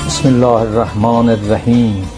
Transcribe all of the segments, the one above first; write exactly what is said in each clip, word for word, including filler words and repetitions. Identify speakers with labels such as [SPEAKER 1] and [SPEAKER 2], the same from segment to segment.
[SPEAKER 1] بسم الله الرحمن الرحیم.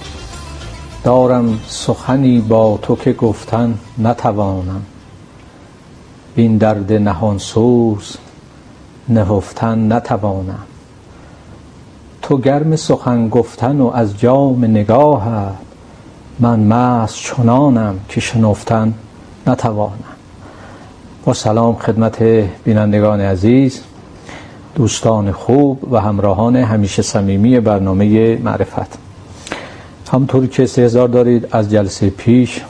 [SPEAKER 1] دارم سخنی با تو که گفتن نتوانم، بین درد نهان سوز نهفتن نتوانم. تو گرم سخن گفتن و از جام نگاهت، من مست چنانم که شنفتن نتوانم. با سلام خدمت بینندگان عزیز، دوستان خوب و همراهان همیشه صمیمی برنامه معرفت. همطور که استحضار دارید از جلسه پیش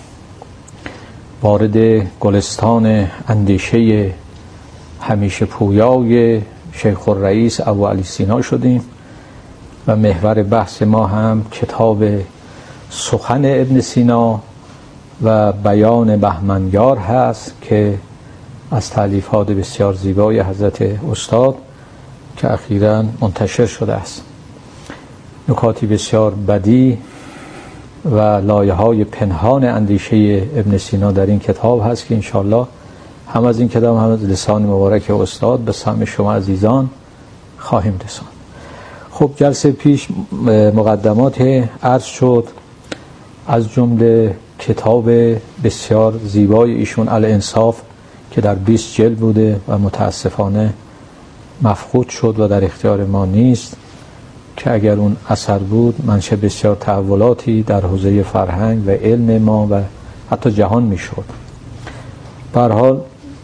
[SPEAKER 1] وارد گلستان اندیشه همیشه پویای شیخ الرئیس ابو علی سینا شدیم و محور بحث ما هم کتاب سخن ابن سینا و بیان بهمنیار هست که از تألیفات بسیار زیبای حضرت استاد که اخیراً منتشر شده است. نکاتی بسیار بدیع و لایه‌های پنهان اندیشه ابن سینا در این کتاب هست که انشاءالله هم از این کتاب هم از لسان مبارک استاد به سمع شما عزیزان خواهیم رساند. خب جلسه پیش مقدمات عرض شد، از جمله کتاب بسیار زیبای ایشون الانصاف که در بیست جلد بوده و متاسفانه مفقود شد و در اختیار ما نیست، که اگر اون اثر بود منشأ بسیار تحولاتی در حوزه فرهنگ و علم ما و حتی جهان میشد. به هر حال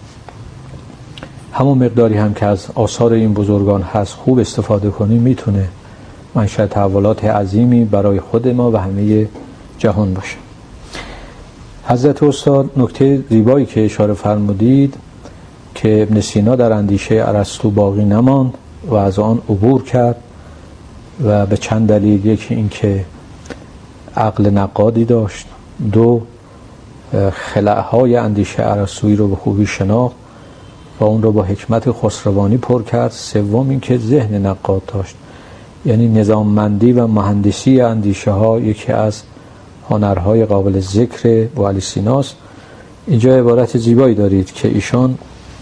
[SPEAKER 1] همون مقداری هم که از آثار این بزرگان هست خوب استفاده کنیم میتونه منشأ تحولات عظیمی برای خود ما و همه جهان باشه. حضرت استاد نکته زیبایی که اشاره فرمودید که ابن سینا در اندیشه ارسطو باقی نماند و از آن عبور کرد و به چند دلیل: یکی این که عقل نقادی داشت، دو خلأهای اندیشه ارسطویی رو به خوبی شناخت و اون رو با حکمت خسروانی پر کرد، سوم این که ذهن نقاد داشت، یعنی نظاممندی و مهندسی اندیشه ها یکی از هنرهای قابل ذکر ابو علی سیناست. اینجا عبارت زیبایی دارید که ایشان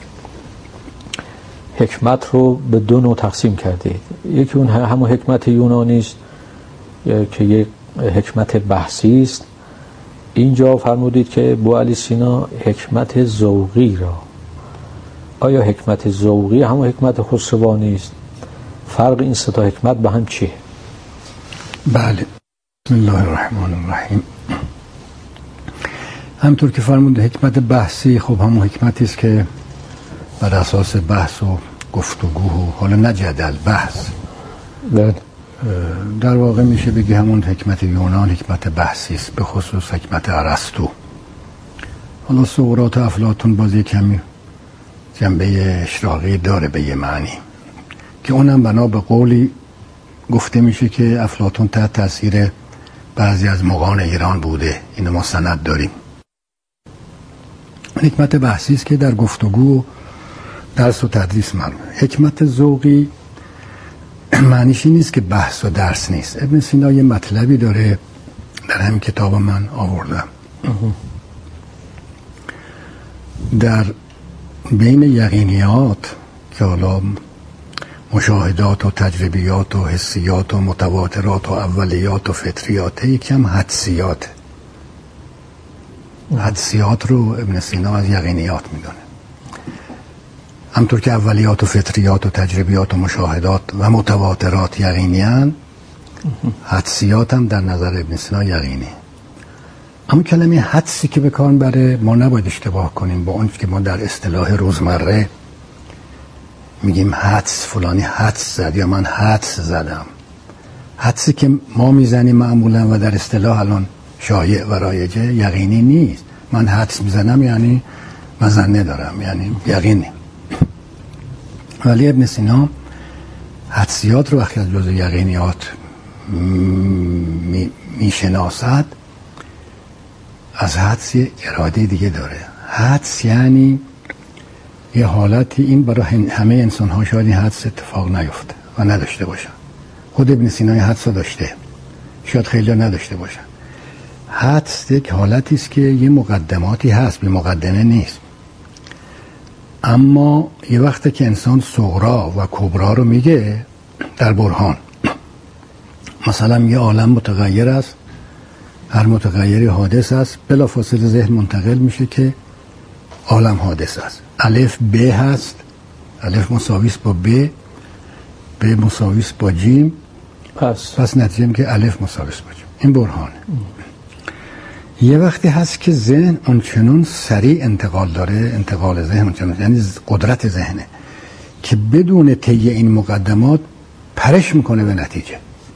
[SPEAKER 1] حکمت رو به دو نوع تقسیم کردید. یکی اون همون حکمت یونانی است که یک حکمت بحثی است. اینجا فرمودید که ابو علی سینا حکمت ذوقی را. آیا حکمت ذوقی همون حکمت خسروانی است؟ فرق این سه تا حکمت به هم چیه؟
[SPEAKER 2] بله. بسم الله الرحمن الرحیم. همطور که فرمود حکمت بحثی خب همون حکمتی است که بر اساس بحث و گفتگو و حالا نه جدل، بحث،
[SPEAKER 1] بله،
[SPEAKER 2] در واقع میشه بگی همون حکمت یونان حکمت بحثی است، به خصوص حکمت ارسطو. حالا سقراط و افلاطون باز یک کمی جنبه اشراقی داره به یه معنی که اونم بنا به قولی گفته میشه که افلاطون تحت تاثیر بعضی از مغان ایران بوده. اینو ما سند داریم. حکمت بحثی است که در گفتگو و درس و تدریس معلومه. حکمت ذوقی معنیش این نیست که بحث و درس نیست. ابن سینا یه مطلبی داره در همین کتاب من آوردم. در بین یقینیات که حالا مشاهدات و تجربیات و حسیات و متواترات و اولیات و فطریات، یکم حدسیات. حدسیات رو ابن سینا از یقینیات میدونه. همطور که اولیات و فطریات و تجربیات و مشاهدات و متواترات یقینیان، حدسیات هم در نظر ابن سینا یقینی. اما کلمه حدسی که به کار بره ما نباید اشتباه کنیم با اون که ما در اصطلاح روزمره میگیم حدس، فلانی حدس زد یا من حدس زدم. حدسی که ما میزنیم معمولا و در اصطلاح الان شایع و رایجه یقینی نیست. من حدس میزنم یعنی مظنه دارم، یعنی یقینی. ولی ابن سینا حدسیات رو وقتی از جزء یقینیات میشناسد، از حدس یه اراده دیگه داره. حدس یعنی یه حالتی، این برای همه انسان ها شاید این حدس اتفاق نیفته و نداشته باشن. خود ابن سینا این حدس رو داشته، شاید خیلی نداشته باشن. حدس یک حالتی است که یه مقدماتی هست، بی مقدمه نیست. اما یه وقته که انسان صغرا و کبرا رو میگه در برهان، مثلا یه عالم متغیر است، هر متغیری حادث است، بلافاصله ذهن منتقل میشه که عالم حادث است. الف ب هست، الف مساویس با ب، ب مساویس با جیم،
[SPEAKER 1] پس
[SPEAKER 2] پس نتیجه میگه که الف مساویس با جیم. این برهانه. ام. یه وقتی هست که ذهن اونچنون سریع انتقال داره، انتقال ذهن اونچنون، یعنی قدرت ذهنه که بدون طی این مقدمات پرش میکنه به نتیجه.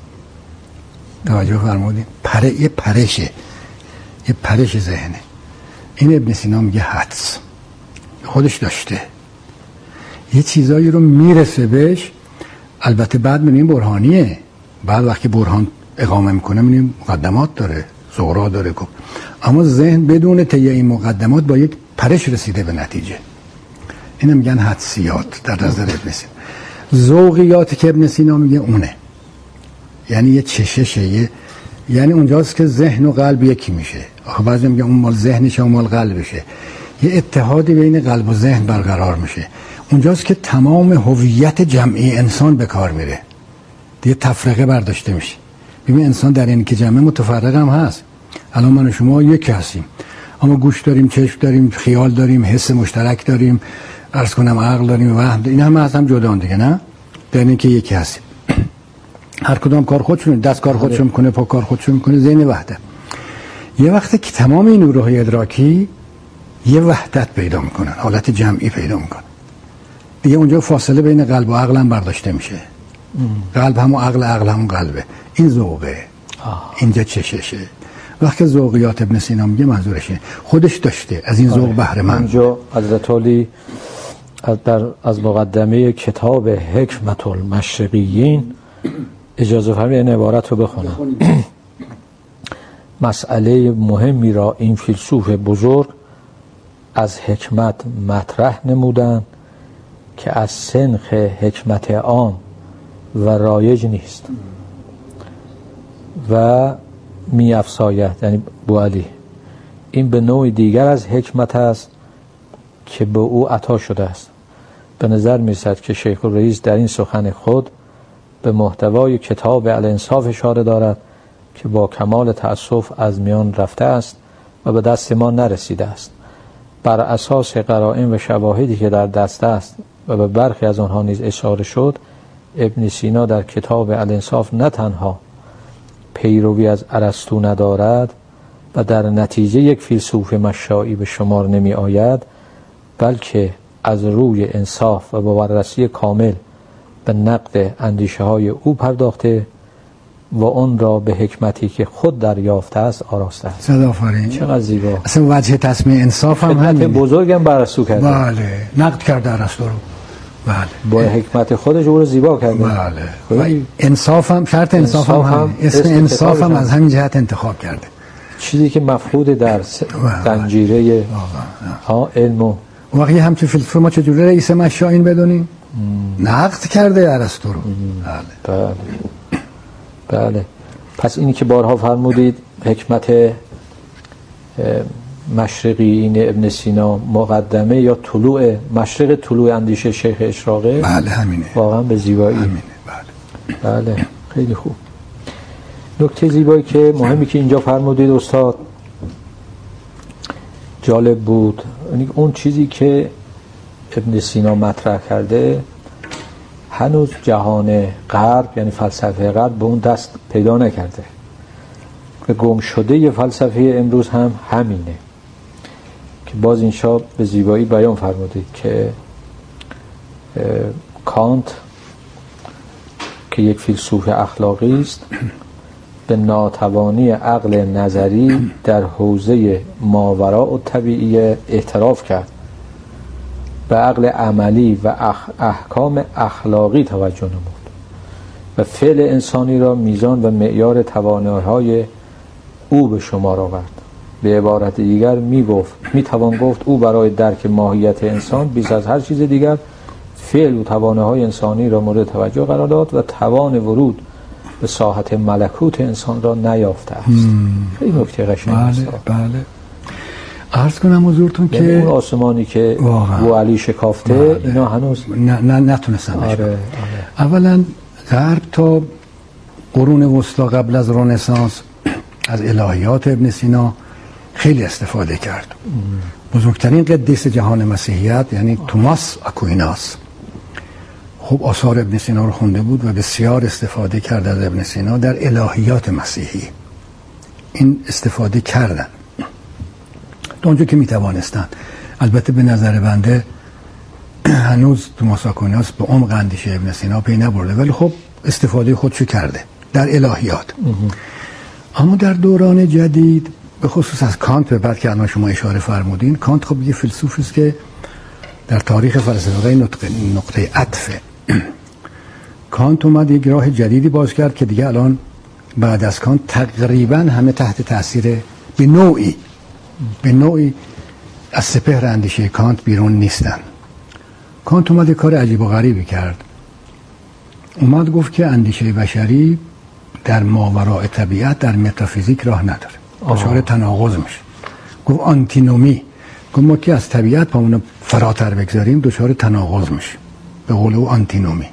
[SPEAKER 2] توجه فرمودین؟ پره یه پرشه، یه پرش ذهنه. این ابن سینا میگه حدس خودش داشته، یه چیزایی رو میرسه بهش. البته بعد میبینیم برهانیه، بعد وقتی برهان اقامه میکنه میبینیم مقدمات داره، زهرا داره، اما ذهن بدون طی این مقدمات با یک پرش رسیده به نتیجه. اینو میگن حدسیات در نظر ابن سینا. ذوقیاتی که ابن سینا میگه اونه، یعنی یه چششه، یه یعنی اونجاست که ذهن و قلب یکی میشه. آخه بعضی میگن اون مال ذهنشه اون مال قلبشه. یه اتحادی بین قلب و ذهن برقرار میشه. اونجاست که تمام هویت جمعی انسان به کار میره، دیگه تفرقه برداشته میشه. ببین انسان در این که جمع متفرق هم هست. الان من و شما یکی هستیم، اما گوش داریم، چشم داریم، خیال داریم، حس مشترک داریم، عرض کنم عقل داریم، وهم داریم. این همه از هم جدا دیگه، نه؟ در این که یکی هستیم. هر کدام کار خودشون، دست کار خودشون میکنه، پا کار خودشون میکنه، ذهن وحده. یه وقتی که تمام این نیروهای ادراکی یه وحدت پیدا میکنن، حالت جمعی پیدا میکنن، دیگه اونجا فاصله بین قلب و عقل هم برداشته میشه. ام. قلب همون عقل، عقل همون قلبه. این ذوقه. آه. اینجا چششه. وقتی ذوقیات ابن سینا میگه منظورشه خودش داشته، از این ذوق بهره مند.
[SPEAKER 1] اونجا حضرت علی در از مقدمه کتاب حکمت المشرقیین اجازه فرمایید این عبارت رو بخونم. مسئله مهمی را این فیلسوف بزرگ از حکمت مطرح نمودند که از سنخ حکمت عام و رایج نیست و می افزاید، یعنی بوعلی این به نوع دیگر از حکمت است که به او عطا شده است. به نظر می رسد که شیخ الرئیس در این سخن خود به محتوای کتاب الانصاف اشاره دارد که با کمال تأسف از میان رفته است و به دست ما نرسیده است. بر اساس قرائن و شواهدی که در دست است و به برخی از آنها نیز اشاره شد، ابن سینا در کتاب الانصاف نه تنها پیروی از ارسطو ندارد و در نتیجه یک فیلسوف مشائی به شمار نمی آید، بلکه از روی انصاف و با بررسی کامل به نقد اندیشه های او پرداخته و اون را به حکمتی که خود دریافته است آراسته است.
[SPEAKER 2] صد آفرین.
[SPEAKER 1] چقدر زیبا.
[SPEAKER 2] اصلا وجه تصمیه انصاف هم همین.
[SPEAKER 1] خدمت بزرگم بر ارسطو کرده.
[SPEAKER 2] بله، نقد کرده ارسطو رو. بله.
[SPEAKER 1] با حکمت خودش او رو زیبا کرده.
[SPEAKER 2] بله. و انصاف هم شرط انصاف, انصاف هم, هم اسم انصاف هم از همین جهت انتخاب کرده.
[SPEAKER 1] چیزی که مفقود در زنجیره ها علم و
[SPEAKER 2] واقعی همچون فیلسوف ما چجوری رئیس مشاین بدونیم؟ نقد کرده ارسطو رو.
[SPEAKER 1] بله. بله. بله. پس اینی که بارها فرمودید حکمت مشرقیین ابن سینا مقدمه یا طلوع مشرق طلوع اندیشه شیخ اشراقه.
[SPEAKER 2] بله همینه.
[SPEAKER 1] واقعا به زیبایی.
[SPEAKER 2] همینه.
[SPEAKER 1] بله. بله. خیلی خوب. نکته زیبایی که مهمی که اینجا فرمودید استاد جالب بود، یعنی اون چیزی که ابن سینا مطرح کرده هنوز جهان غرب یعنی فلسفه غرب به اون دست پیدا نکرده و گم شده ی فلسفه امروز هم همینه که باز اینشا به زیبایی بیان فرمودید که کانت که یک فیلسوف اخلاقی است به ناتوانی عقل نظری در حوزه ماوراء الطبیعی اعتراف کرد، به عقل عملی و اخ... احکام اخلاقی توجه نمود و فعل انسانی را میزان و معیار توانایی‌های او به شمار آورد. به عبارت دیگر می گفت می توان گفت او برای درک ماهیت انسان بیش از هر چیز دیگر فعل و توانایی‌های انسانی را مورد توجه قرار داد و توان ورود به ساحت ملکوت انسان را نیافته است. خیلی نکته قشنگی است.
[SPEAKER 2] بله بله. عرض کنم حضورتون که
[SPEAKER 1] اون آسمانی که بوعلی شکافته بله. اینا هنوز
[SPEAKER 2] نه نه نتونستن.
[SPEAKER 1] آره، آره.
[SPEAKER 2] اولا غرب تا قرون وسطا قبل از رنسانس از الهیات ابن سینا خیلی استفاده کرد. بزرگترین قدیس جهان مسیحیت یعنی توماس آکویناس خب آثار ابن سینا رو خونده بود و بسیار استفاده کرد از ابن سینا در الهیات مسیحی. این استفاده کردن تا اونجا که میتوانستن. البته به نظر بنده هنوز توماس آکویناس به عمق اندیشه ابن سینا پی نبرده، ولی خب استفاده خودشو کرده در الهیات. اما در دوران جدید به خصوص از کانت به بعد که الان شما اشاره فرمودین، کانت خب یه فیلسوفی است که در تاریخ فلسفه نقطه نقطه عطفه. کانت اومد یک راه جدیدی باز کرد که دیگه الان بعد از کانت تقریبا همه تحت تاثیر به نوعی به نوعی از سپهر اندیشه کانت بیرون نیستن. کانت اومد کار عجیب و غریبی کرد. اومد گفت که اندیشه بشری در ماوراء طبیعت در متافیزیک راه نداره، دچار تناقض میشه. گفت آنتینومی، گفت ما که از طبیعت پامونو فراتر بگذاریم دچار تناقض میشه، به قول او آنتینومی.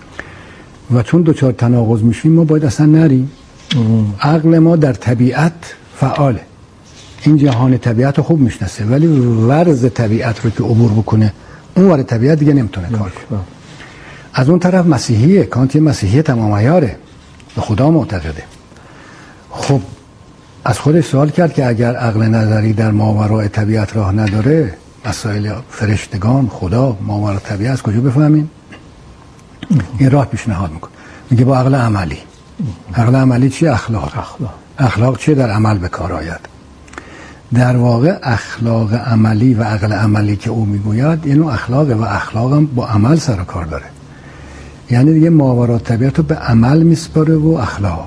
[SPEAKER 2] و چون دچار تناقض میشیم ما باید اصلا نریم. عقل ما در طبیعت فعاله، این جهان طبیعت رو خوب میشناسه، ولی ورز طبیعت رو که عبور بکنه اون ور طبیعت دیگه نمیتونه کار کنه. از اون طرف مسیحیه، کانت مسیحی تمام عیاره، به خدا معتقده. خب از خودش سوال کرد که اگر عقل نظری در ماوراء طبیعت راه نداره، مسائل فرشتگان، خدا، ماوراء طبیعت از کجا بفهمیم؟ این راه پیشنهاد میکنه، میگه با عقل عملی. عقل عملی چیه؟ اخلاق. اخلاق, اخلاق چیه؟ در عمل به کار آید. در واقع اخلاق عملی و عقل عملی که او میگوید اینو اخلاقه و اخلاق هم با عمل سر و کار داره. یعنی دیگه ماوراء طبیعت رو به عمل میسپاره و اخلاق،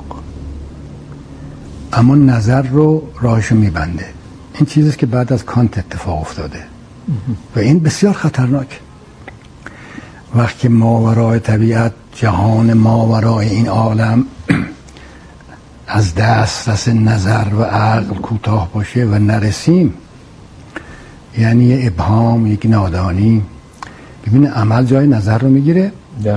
[SPEAKER 2] اما نظر رو راهش میبنده. این چیزیست که بعد از کانت اتفاق افتاده و این بسیار خطرناک. وقتی ماوراء طبیعت، جهان ماورای این عالم از دسترس نظر و عقل کوتاه باشه و نرسیم، یعنی یه ابهام، یک نادانی. ببینه عمل جای نظر رو میگیره،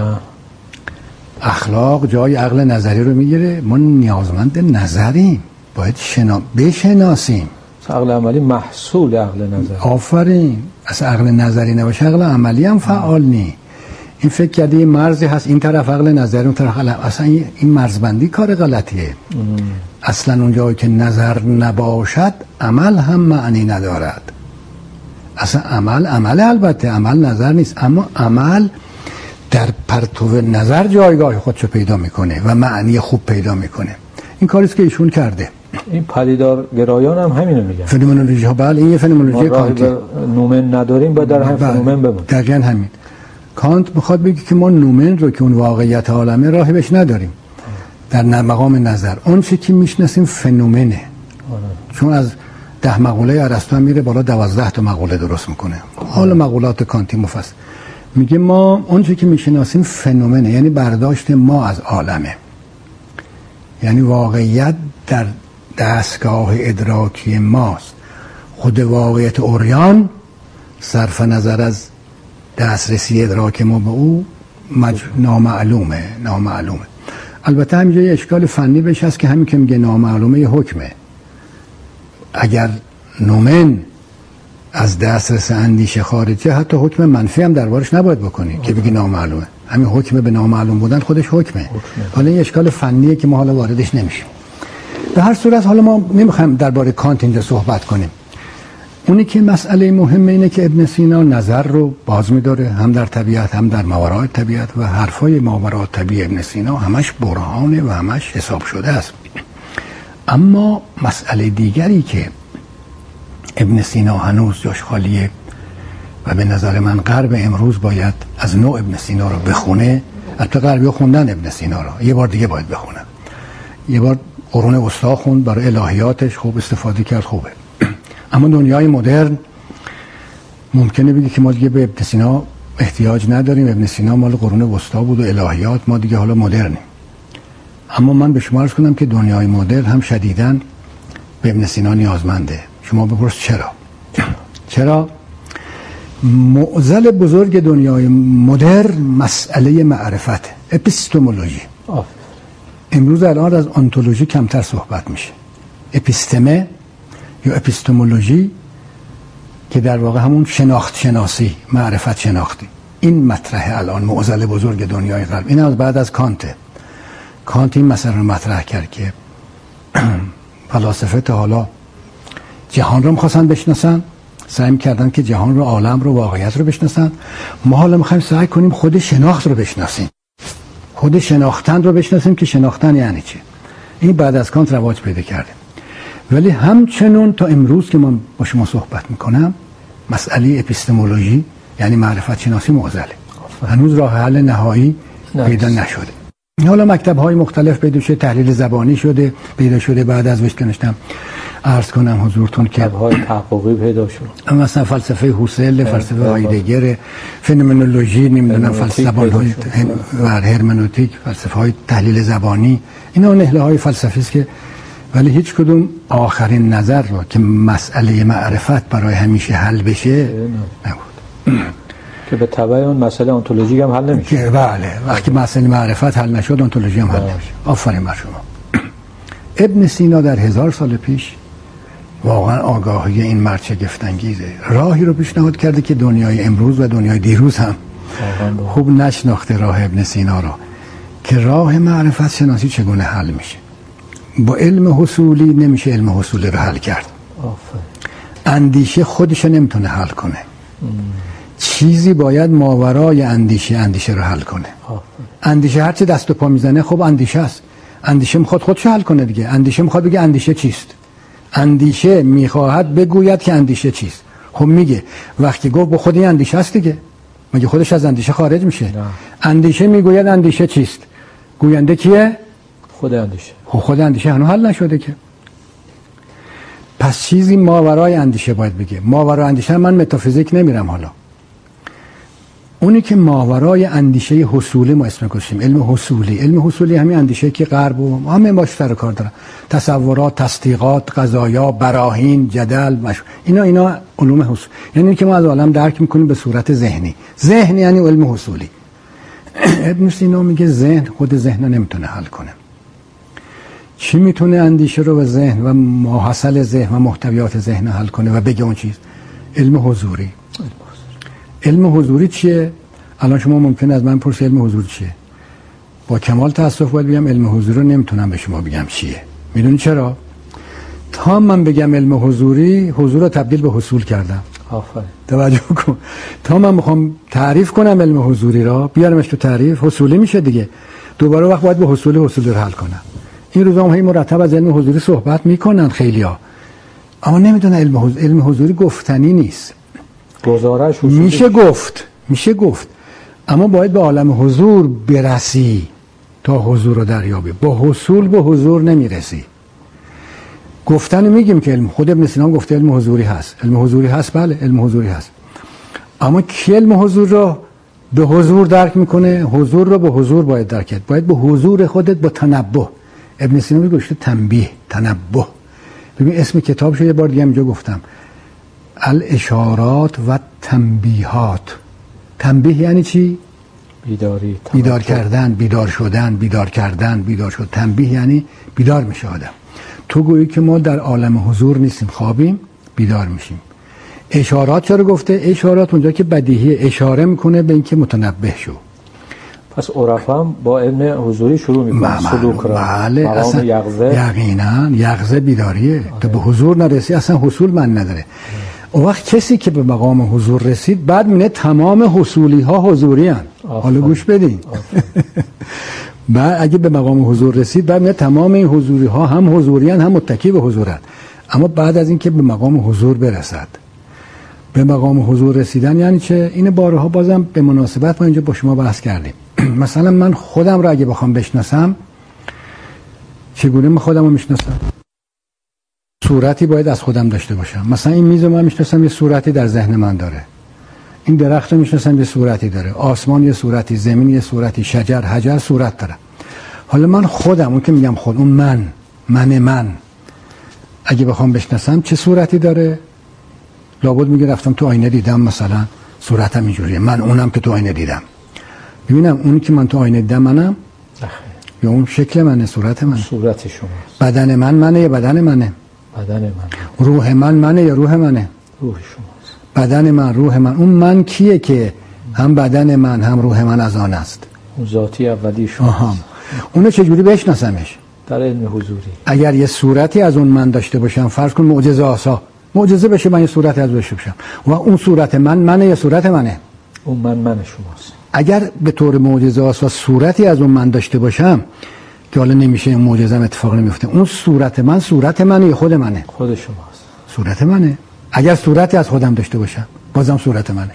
[SPEAKER 2] اخلاق جای عقل نظری رو میگیره. ما نیازمند نظریم، باید شنا... بشناسیم.
[SPEAKER 1] عقل عملی محصول عقل نظری.
[SPEAKER 2] آفرین. از عقل نظری نباشه عقل عملی هم فعال نی. این فکر کرده یه مرزی هست، این طرف عقل نظری، اون طرف عقل. اصلا این مرزبندی کار غلطیه. ام. اصلا اونجایی که نظر نباشد عمل هم معنی ندارد. اصلا عمل عمل البته عمل نظر نیست، اما عمل در پرتو نظر جایگاه خودشو پیدا میکنه و معنی خوب پیدا میکنه. این کاریست که ایشون کرده. این
[SPEAKER 1] پدیدار گرایان هم همینو میگن.
[SPEAKER 2] فنومنولوژی ها، بله، این یه فنومنولوژی کانتی.
[SPEAKER 1] نومن نداریم، باید در هم فنومن بمونیم.
[SPEAKER 2] دقیقاً همین. کانت میخواد بگه که ما نومن رو که اون واقعیت عالمه راهی بهش نداریم. در مقام نظر اون چیزی که میشناسیم فنومنه. چون از ده مقوله ارسطو میره بالا دوازده تا مقوله درست میکنه. حالا مقولات کانتی مفصل میگه ما اون چیزی که میشناسیم فنومنه، یعنی برداشت ما از عالمه، یعنی واقعیت در دستگاه ادراکی ماست. خود واقعیت عریان صرف نظر از دسترسی ادراک ما به او مج... نامعلومه نامعلومه. البته همینجا یه اشکال فنی بهش هست که همین که میگه نامعلومه یه حکمه. اگر نومن از دسترس اندیشه خارجه، حتی حکم منفی هم دربارش نباید بکنی که بگی نامعلومه. همین حکم به نامعلوم بودن خودش حکمه. حکمه. حالا این اشکال فنیه که ما حالا واردش نمیشیم. به هر صورت حالا ما نمیخوایم درباره کانت اینجا صحبت کنیم. اونی که مسئله مهمه اینه که ابن سینا نظر رو باز می‌داره، هم در طبیعت هم در ماوراء طبیعت، و حرفای ماوراء طبیعت ابن سینا همش برهانه و همش حساب شده است. اما مسئله دیگری که ابن سینا هنوز جاش خالیه و به نظر من غرب امروز باید از نوع ابن سینا رو بخونه. البته غربی‌ها خوندن ابن سینا رو، یه بار دیگه باید بخونن. یه بار قرون وسطا خوند، برای الهیاتش خوب استفاده کرد، خوبه. اما دنیای مدرن ممکنه بگه که ما دیگه به ابن سینا احتیاج نداریم، ابن سینا مال قرون وسطا بود و الهیات، ما دیگه حالا مدرنیم. اما من به شما عرض کنم که دنیای مدرن هم شدیداً به ابن سینا نیازمنده. شما بپرس چرا؟ چرا؟ معضل بزرگ دنیای مدرن مسئله معرفت، اپیستمولوژی. امروز الان از انتولوژی کمتر صحبت میشه. اپیستمه یا اپیستمولوژی که در واقع همون شناخت شناسی، معرفت شناختی، این مطرح الان معضل بزرگ دنیای غرب. این از بعد از کانت. کانت این مسئله رو مطرح کرد که فلاسفه تا حالا جهان رو می‌خواستن بشناسن، سعی کردن که جهان رو، عالم رو، واقعیت رو بشناسن. ما حالا می‌خوایم سعی کنیم خود شناخت رو بشناسیم، خود شناختن رو بشناسیم که شناختن یعنی چی. این بعد از کانت رواج پیدا کرده. ولی همچنان تا امروز که من با شما صحبت میکنم مسئله اپیستمولوژی یعنی معرفت شناسی معضله، هنوز راه حل نهایی پیدا نشده. حالا مکتب‌های مختلف پیدا شده، تحلیل زبانی شده پیدا شده بعد از ویتگنشتاین. عرض کنم حضورتون که
[SPEAKER 1] کتاب‌های تحقیقی پیدا شد،
[SPEAKER 2] مثلا فلسفه هوسل، فلسفه هایدگر، فنومنولوژی، نمیدونم فلسفه زبان‌های و هرمنوتیک، فلسفه‌های تحلیل زبانی، اینا نهله‌های فلسفی است که ولی هیچ کدوم آخرین نظر رو که مسئله معرفت برای همیشه حل بشه نبود.
[SPEAKER 1] که به تبع اون مسئله انتولوژی هم حل نمیشه.
[SPEAKER 2] که بله، وقتی مسئله معرفت حل نشد انتولوژی هم حل نمیشه. آفرین بر شما. ابن سینا در هزار سال پیش واقعا آگاهی این مرد شگفت‌انگیزه. راهی رو پیشنهاد کرده که دنیای امروز و دنیای دیروز هم خوب نشناخته راه ابن سینا رو، که راه معرفت شناسی چگونه حل میشه. با علم حصولی نمیشه علم حصولی رو حل کرد.
[SPEAKER 1] آفرین.
[SPEAKER 2] اندیشه خودش نمیتونه حل کنه. ام. چیزی باید ماورای اندیشه اندیشه رو حل کنه. آفرین. اندیشه هرچی دست و پا میزنه خب اندیشه است. اندیشه میخواد خودش حل کنه دیگه. اندیشه میخواد بگه اندیشه چیست. اندیشه میخواهد بگوید که اندیشه چیست. خب میگه وقتی گفت با خود این اندیشه است دیگه، مگه خودش از اندیشه خارج میشه؟ نه. اندیشه میگوید اندیشه چیست. گوینده کیه؟
[SPEAKER 1] خود اندیشه.
[SPEAKER 2] خب خود اندیشه هنوز حل نشده که. پس چیزی ماورای اندیشه باید بگه. ماورای اندیشه من متافیزیک نمیرم حالا. اونی که ماورای اندیشه حصولی ما اسم گذاشتیم علم حصولی. علم حصولی همین اندیشه که غرب و همه باش سر کار دارن. تصورات، تصدیقات، قضایا، براهین، جدل، مش... اینا اینا علوم حصول. یعنی که ما از عالم درک میکنیم به صورت ذهنی. ذهن یعنی علم حصولی. ابن سینا میگه ذهن خود ذهن نمیتونه حل کنه. چی میتونه اندیشه رو به ذهن و ماحصل ذهن و محتویات ذهن حل کنه و بگه اون چیز؟ علم حضوری. علم حضوری چیه؟ الان شما ممکنه از من پرسی علم حضوری چیه؟ با کمال تاسف باید بگم علم حضوری رو نمیتونم به شما بگم چیه. میدونی چرا؟ تا من بگم علم حضوری، حضور رو تبدیل به حصول کردم.
[SPEAKER 1] آفرین.
[SPEAKER 2] توجه کن. تا من میخوام تعریف کنم علم حضوری را، بیارمش تو تعریف، حصولی میشه دیگه. دوباره وقت باید به حصول حصول رو حل کنم. این روزا هم هی مرتب از علم حضوری صحبت میکنن خیلیا، اما نمیدونن علم حضوری, علم حضوری گفتنی نیست.
[SPEAKER 1] گزارش حضوری
[SPEAKER 2] میشه گفت میشه گفت اما باید به عالم حضور برسی تا حضور رو دریابی. با حصول به حضور نمیرسی. گفتن میگیم که علم، خود ابن سینا گفته علم حضوری هست. علم حضوری هست، بله علم حضوری هست، اما کی علم حضور رو به حضور درک میکنه؟ حضور رو به حضور باید درک کرد. باید به حضور خودت با تنبه. ابن سینا میگه تنبیه، تنبه. ببین اسم کتابش یه بار دیگه اینجا گفتم، الاشارات و تنبیهات. تنبیه یعنی چی؟
[SPEAKER 1] بیداری،
[SPEAKER 2] بیدار کردن، بیدار شدن، بیدار کردن، بیدار شد. تنبیه یعنی بیدار میشه آدم. تو گویی که ما در عالم حضور نیستیم، خوابیم، بیدار میشیم. اشارات چرا گفته؟ اشارات اونجا که بدیهی اشاره میکنه به اینکه متنبه شو.
[SPEAKER 1] پس عرفا هم با علم حضوری شروع میکنن سلوک را.
[SPEAKER 2] بله اصلا
[SPEAKER 1] یقظه.
[SPEAKER 2] یقینا یقظه بیداریه. تو به حضور نرسی اصلا حصول من نداره. اون وقت کسی که به مقام حضور رسید بعد میگه تمام حصولی ها حضوری هن. حالا گوش بدین. بعد اگه به مقام حضور رسید بعد میگه تمام این حضوری ها هم حضوری هن هم متکی به حضورن. اما بعد از اینکه به مقام حضور برسد، به مقام حضور رسیدن یعنی چه؟ این بارها بازم به مناسبت ما اینجا با شما بحث کردیم. مثلا من خودم را اگه بخوام بشناسم، چگونه من خودم رو میشناسم؟ صورتی باید از خودم داشته باشم. مثلا این میز رو من میشناسم، یه صورتی در ذهن من داره. این درخت رو میشناسم، یه صورتی داره. آسمان یه صورتی، زمین یه صورتی، شجر، حجر صورت داره. حالا من خودم، اون که میگم خود، اون من، من من اگه بخوام بشناسم چه صورتی داره؟ لابد میگه رفتم تو آینه دیدم مثلا صورتم اینجوریه، من اونم که تو آینه دیدم. ببینم اونی که من تو آینه دیدم منم؟ یا اون شکل منه، صورت منه؟
[SPEAKER 1] صورت شماست.
[SPEAKER 2] بدن من منه یا بدن منه؟
[SPEAKER 1] بدن من.
[SPEAKER 2] روح من منه یا روح منه؟
[SPEAKER 1] روح شماست.
[SPEAKER 2] بدن من، روح من. اون من کیه که هم بدن من هم روح من از آن است؟
[SPEAKER 1] اون ذاتی اولی شماست.
[SPEAKER 2] اونو چجوری بشناسمش؟
[SPEAKER 1] در علم حضوری.
[SPEAKER 2] اگر یه صورتی از اون من داشته باشم، فرض کن معجزه آسا، معجزه بشه من یه صورتی از داشته باشم، و اون صورت من منه یا صورت منه؟
[SPEAKER 1] اون من من شماست.
[SPEAKER 2] اگر به طور معجزه آسا صورتی از اون من داشته باشم که حالا نمیشه این معجزه هم اتفاق نمیفته، اون صورت من صورت منه یا خود منه؟
[SPEAKER 1] خود شماست.
[SPEAKER 2] صورت منه. اگر صورتی از خودم داشته باشم بازم صورت منه.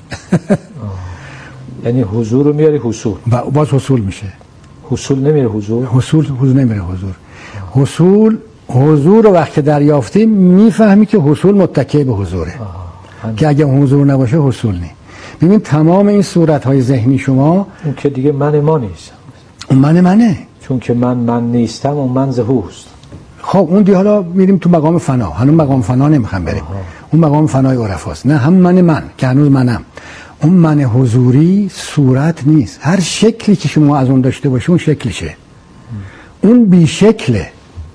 [SPEAKER 1] یعنی حضور رو میاری حصول،
[SPEAKER 2] باز حصول میشه.
[SPEAKER 1] حصول نمیره حضور.
[SPEAKER 2] حصول حضور نمیره حضور. حصول حضور رو وقتی دریافتیم میفهمی که حصول متکی به حضوره. که اگه حضور نباشه حصول نی. ببین تمام این صورت‌های ذهنی شما،
[SPEAKER 1] اون که دیگه من ما نیست.
[SPEAKER 2] اون من منه.
[SPEAKER 1] چون که من من نیستم، اون من ذهوست.
[SPEAKER 2] خب اون دی حالا میریم تو مقام فنا. هنوز مقام فنا نمیخوام بریم. آها. اون مقام فنای عرفاست. نه هم من من که هنوز منم. اون من حضوری صورت نیست. هر شکلی که شما از اون داشته باشی اون شکلشه. اون بی شکله.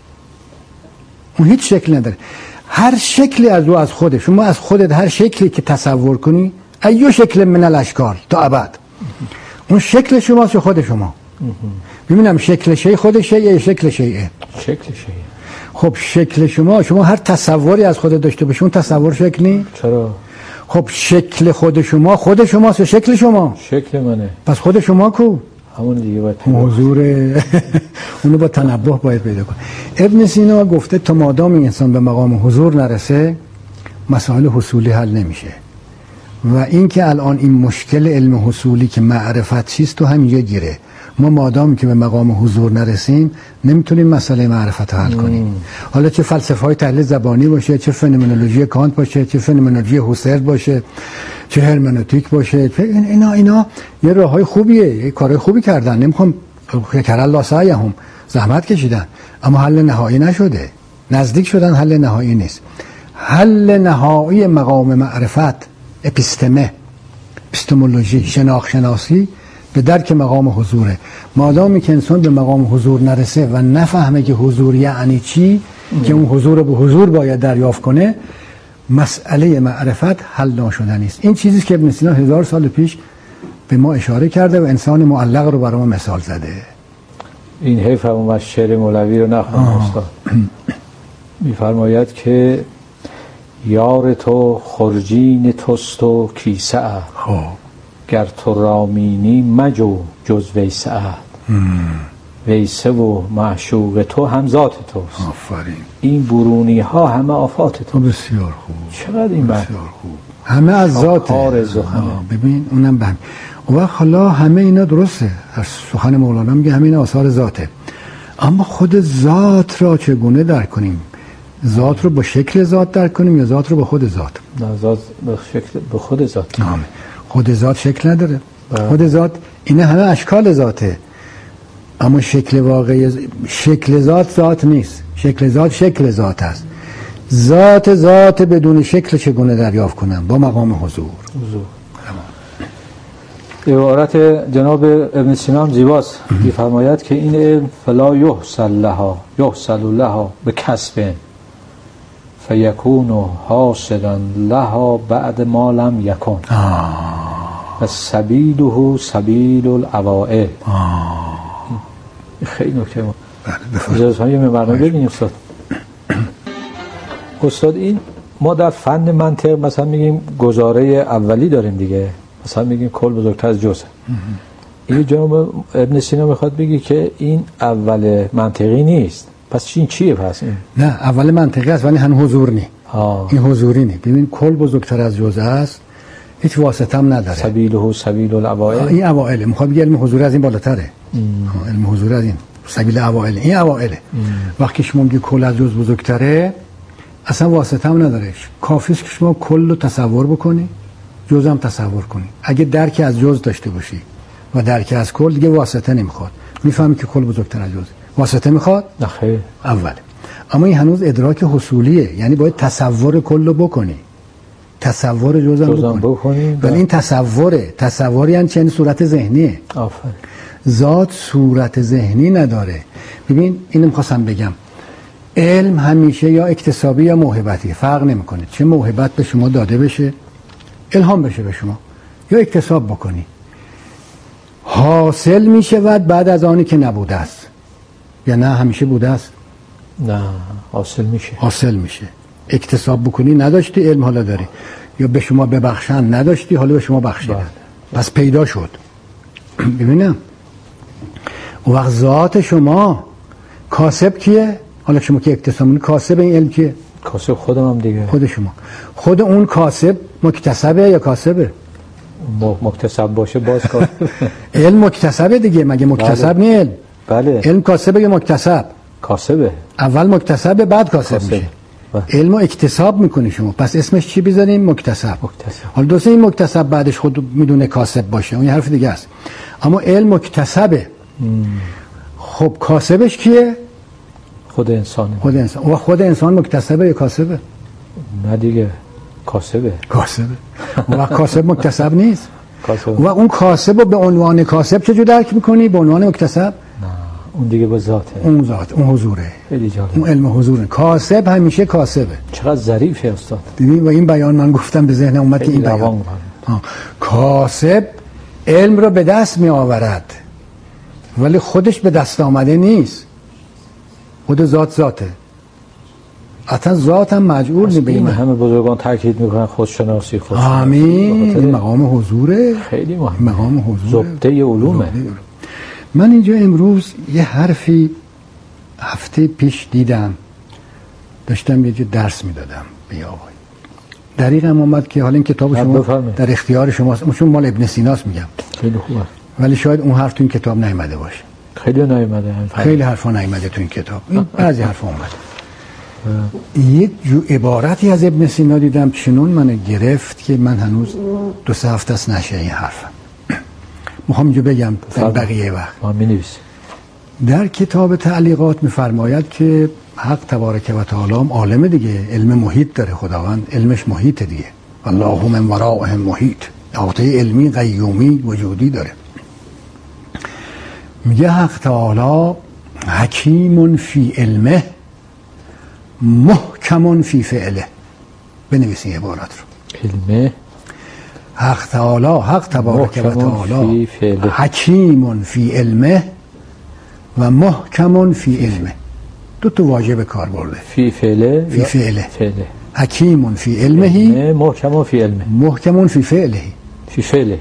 [SPEAKER 2] اون هیچ شکل نداره. هر شکلی از او از خودت، شما از خودت هر شکلی که تصور کنی، ایو شکل من الاشکال تا ابد، اون شکل شماست یا خود شما؟ ببینم شکل شی خودشه یا شکل شیه؟
[SPEAKER 1] شکل شیه.
[SPEAKER 2] خب شکل شما، شما هر تصوری از خودت داشته باشی اون تصور شکل نی؟
[SPEAKER 1] چرا؟
[SPEAKER 2] خب شکل خود شما خود شماست یا شکل شما؟
[SPEAKER 1] شکل منه.
[SPEAKER 2] پس خود شما کو؟
[SPEAKER 1] همون دیگه باید
[SPEAKER 2] حضور اونو با تنبه باید پیدا کن. ابن سینا گفته تا مادام انسان به مقام حضور نرسه مسائل حصولی حل نمیشه. و این که الان این مشکل علم حصولی که معرفت چیست تو همینجا گیره. ما مادامی که به مقام حضور نرسیم نمیتونیم مسئله معرفت حل کنیم. مم. حالا چه فلسفه های تحلیل زبانی باشه، چه فنومنولوژی کانت باشه، چه فنومنولوژی هوسرل باشه، چه هرمنوتیک باشه، چه اینا اینا یه راههای خوبیه، یه کارهای خوبی کردن، نمیخوام کرال الله سعیهم، زحمت کشیدن، اما حل نهایی نشده. نزدیک شدن، حل نهایی نیست. حل نهایی مقام معرفت، اپیستمه، اپیستمولوژی، شناخت شناسی به درک مقام حضوره. مادامی که انسان به مقام حضور نرسه و نفهمه که حضور یعنی چی، ام. که اون حضور رو به حضور باید دریافت کنه، مسئله معرفت حل ناشدنی است. این چیزی که ابن سینا هزار سال پیش به ما اشاره کرده و انسان معلق رو برای ما مثال زده.
[SPEAKER 1] این حیف هم از شعر مولوی رو نخونم استاد. میفرماید که یار تو خرجین توست و کیسه اه، گر تو رامینی مجو جز ویسه اه، ویسه و معشوق تو هم ذات توست.
[SPEAKER 2] آفرین.
[SPEAKER 1] این برونی ها همه آفات تو.
[SPEAKER 2] بسیار خوب.
[SPEAKER 1] چقدر این بسیار
[SPEAKER 2] خوب. همه از ذاته. ببین اونم بهم. و حالا همه اینا درسته. در سخن مولانا میگه همه اینا آثار ذاته. اما خود ذات را چگونه درک کنیم؟ ذات رو با شکل ذات درک کنیم یا ذات رو با خود ذات؟
[SPEAKER 1] نه، ذات به شکل به خود ذات.
[SPEAKER 2] آمه. خود ذات شکل نداره. بله. خود ذات اینه همه اشکال ذاته. اما شکل واقعی شکل ذات ذات نیست. شکل ذات شکل ذات است. ذات ذات بدون شکل چگونه دریافت کنم؟ با مقام حضور.
[SPEAKER 1] حضور. عبارت جناب ابن سینا هم زیباست. می‌فرماید که این علم فلا یحصل لها یحصل لها به کسب فیکون حاصلا لها بعد ما لم یکن و سبیله سبیل الاوائل. خیلی نکته ما اجازه هایی برنامه ببینیم استاد. استاد این ما در فن منطق مثلا میگیم گزاره اولی داریم دیگه، مثلا میگیم کل بزرگتر از جزء. این جناب ابن سینا میخواد بگی که این اول منطقی نیست. پس این چیه پس این؟
[SPEAKER 2] نه اول منطقی است ولی هن حضور نی. آه. این حضوری نی. ببین کل بزرگتر از جزء است، هیچ واسطه هم نداره.
[SPEAKER 1] سبیله سبیل الاوائل.
[SPEAKER 2] این اوائل میخواد بگه علم حضور از این بالاتره. علم حضور از این سبیل اوائل. این اوائل. وقتی شما میگی کل از جزء بزرگتره اصلا واسطه هم نداره. کافیه که شما کل رو تصور بکنی، جزء هم تصور کنی. اگه درک از جزء داشته باشی و درک از کل دیگه واسطه نمیخواد. میفهمی که کل بزرگتر از جزء. واسطه میخواد؟
[SPEAKER 1] نه خیر.
[SPEAKER 2] اول. اما این هنوز ادراک حصولیه، یعنی باید تصور کل رو بکنی، تصور جزء هم بکنی.
[SPEAKER 1] بکنی
[SPEAKER 2] ولی این تصوره، تصوری یعنی چه؟ صورت ذهنیه.
[SPEAKER 1] آفرین.
[SPEAKER 2] ذات صورت ذهنی نداره. ببین اینو می‌خواستم بگم، علم همیشه یا اکتسابی یا موهبتی، فرق نمیکنه. چه موهبت به شما داده بشه، الهام بشه به شما، یا اکتساب بکنی، حاصل میشود بعد از آنی که نبوده است. یا نه همیشه بوده است؟
[SPEAKER 1] نه، حاصل میشه.
[SPEAKER 2] حاصل میشه. اکتساب بکنی نداشتی، علم حالا داری. یا به شما ببخشن نداشتی، حالا به شما بخشیدن. پس پیدا شد. ببینم اون وقت ذات شما کاسب کیه؟ حالا شما که اکتساب می‌کنی، کاسب این علم کیه؟
[SPEAKER 1] کاسب خودم هم دیگه.
[SPEAKER 2] خود شما. خود اون کاسب مکتسبه یا کاسبه؟
[SPEAKER 1] مکتسب باشه باز کاسب.
[SPEAKER 2] علم مکتسبه دیگه، مگه مکتسب
[SPEAKER 1] بله.
[SPEAKER 2] نیه علم؟
[SPEAKER 1] بله.
[SPEAKER 2] علم کاسبه یا مکتسب؟
[SPEAKER 1] کاسبه.
[SPEAKER 2] اول مکتسبه بعد کاسب,
[SPEAKER 1] کاسب.
[SPEAKER 2] میشه.
[SPEAKER 1] بله.
[SPEAKER 2] علم اکتساب میکنی شما، پس اسمش چی بذاریم؟ مکتسب.
[SPEAKER 1] مکتسب.
[SPEAKER 2] حالا دوست این مکتسب بعدش خود میدونه کاسب باشه، اون یه حرف دیگه است. اما علم مکتسبه. مم. خب کاسبش کیه؟
[SPEAKER 1] خود انسانه.
[SPEAKER 2] خود انسان. و خود انسان مکتسبه یا کاسبه؟
[SPEAKER 1] نه دیگه، کاسبه.
[SPEAKER 2] کاسبه. و کاسب مکتسب نیست.
[SPEAKER 1] کاسب.
[SPEAKER 2] و اون کاسب رو به عنوان کاسب چجور درک میکنی؟ به عنوان مکتسب؟
[SPEAKER 1] نه، اون دیگه به ذاته.
[SPEAKER 2] اون ذات، اون حضوره.
[SPEAKER 1] خیلی جالب.
[SPEAKER 2] اون علم حضوره. کاسب همیشه کاسبه.
[SPEAKER 1] چقدر ظریفه استاد.
[SPEAKER 2] دیدین و این بیان من گفتم به ذهن اومد که این بیان. کاسب علم رو به دست می آورد ولی خودش به دست آمده نیست. خود ذات ذاته. اصلا ذات هم مجبور نی به این.
[SPEAKER 1] همه بزرگان تاکید میکنن خودشناسی خود.
[SPEAKER 2] آمین. این مقام حضوره.
[SPEAKER 1] خیلی مهمه.
[SPEAKER 2] مقام حضور.
[SPEAKER 1] زبده علومه.
[SPEAKER 2] من اینجا امروز یه حرفی هفته پیش دیدم، داشتم یه درس میدادم به آقای. دقیقاً اومد که حالا این کتاب شما در اختیار شماست، چون مال ابن سیناست میگم.
[SPEAKER 1] خیلی خوبه.
[SPEAKER 2] ولی شاید اون حرف تو این کتاب نیامده باشه.
[SPEAKER 1] خیلی نیامده.
[SPEAKER 2] خیلی حرفا نیامده تو این کتاب. این بعضی حرفا اومده. یک جو عبارتی از ابن سینا دیدم چنون منو گرفت که من هنوز دو سه هفته است نشه این حرفم. میخوام اینجا بگم در بقیه وقت.
[SPEAKER 1] ما می‌نویسیم.
[SPEAKER 2] در کتاب تعلیقات میفرماید که حق تبارک و تعالی عالم دیگه، علم محیط داره خداوند، علمش محیط دیگه. والله من ورائهم محیط، احاطه علمی قیومی وجودی داره. میگه حق تعالی حکیم فی علمه محکم فی فعله. بنویسین عبارت رو.
[SPEAKER 1] علمه
[SPEAKER 2] حق تعالی، حق تبارک و تعالی حکیم فی علمه و محکم فی علمه. دو تا واژه به کار برده.
[SPEAKER 1] فی فعله.
[SPEAKER 2] فی فعله.
[SPEAKER 1] فعله.
[SPEAKER 2] حکیم فی علمه.
[SPEAKER 1] محکم فی علمه.
[SPEAKER 2] محکم فی فعله.
[SPEAKER 1] فی فعله.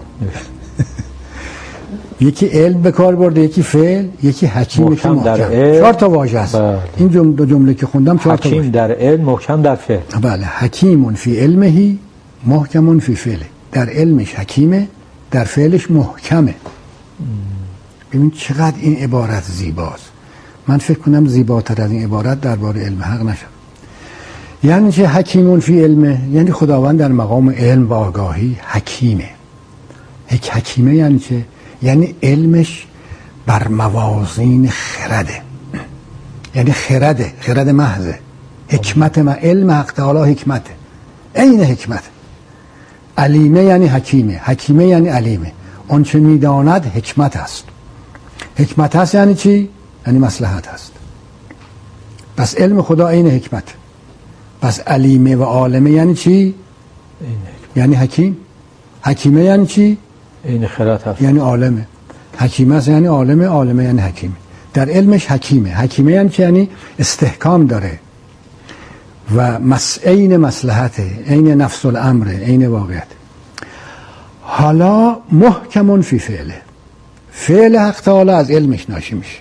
[SPEAKER 2] یکی علم به کار برده، یکی فعل، یکی حکیم، یکی محکم.
[SPEAKER 1] محکم.
[SPEAKER 2] چهار تا واژه است. بله. این جمله دو جمله که خوندم چهار تا واژه.
[SPEAKER 1] حکیم در علم، محکم در فعل.
[SPEAKER 2] بله، حکیم فی علمه، محکم فی فعله. در علمش حکیمه، در فعلش محکمه. ببین چقدر این عبارت زیباست. من فکر کنم زیباتر از این عبارت درباره علم حق نشد. یعنی چه حکیمون فی علمه؟ یعنی خداوند در مقام علم و آگاهی حکیمه. یک حکیمه یعنی چه؟ یعنی علمش بر موازین خرده. یعنی خرده، خرد محضه. حکمت ما، علم حق تعالی حکمته. عین حکمت. علیمه یعنی حکیمه، حکیمه یعنی علیمه. آن چه میداند حکمت است. حکمت هست یعنی چی؟ یعنی مصلحت هست. پس علم خدا عین حکمت. پس علیمه و عالمه یعنی چی؟ یعنی حکیم. حکیمه یعنی چی؟
[SPEAKER 1] عین خرد هست.
[SPEAKER 2] یعنی عالمه. حکیمه است یعنی عالمه، عالمه یعنی حکیمه. در علمش حکیمه. حکیمه یعنی چی؟ یعنی استحکام داره و مس عین مصلحته، عین نفس الامر، عین واقعیت. حالا محکم فی فعله. فعل حق تعالی از علمش ناشی میشه.